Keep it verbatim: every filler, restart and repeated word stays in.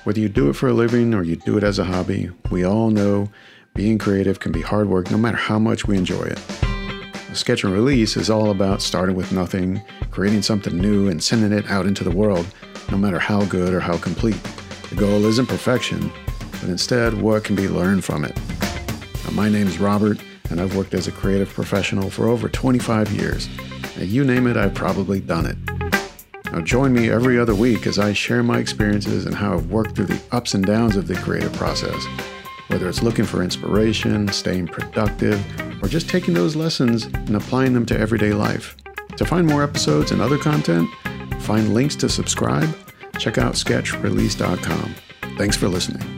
Whether you do it for a living or you do it as a hobby, we all know being creative can be hard work no matter how much we enjoy it. Sketch and Release is all about starting with nothing, creating something new, and sending it out into the world, no matter how good or how complete. The goal isn't perfection, but instead what can be learned from it. Now, my name is Robert, and I've worked as a creative professional for over twenty-five years. Now, you name it, I've probably done it. Now join me every other week as I share my experiences and how I've worked through the ups and downs of the creative process. Whether it's looking for inspiration, staying productive, or just taking those lessons and applying them to everyday life. To find more episodes and other content, find links to subscribe, check out sketch release dot com. Thanks for listening.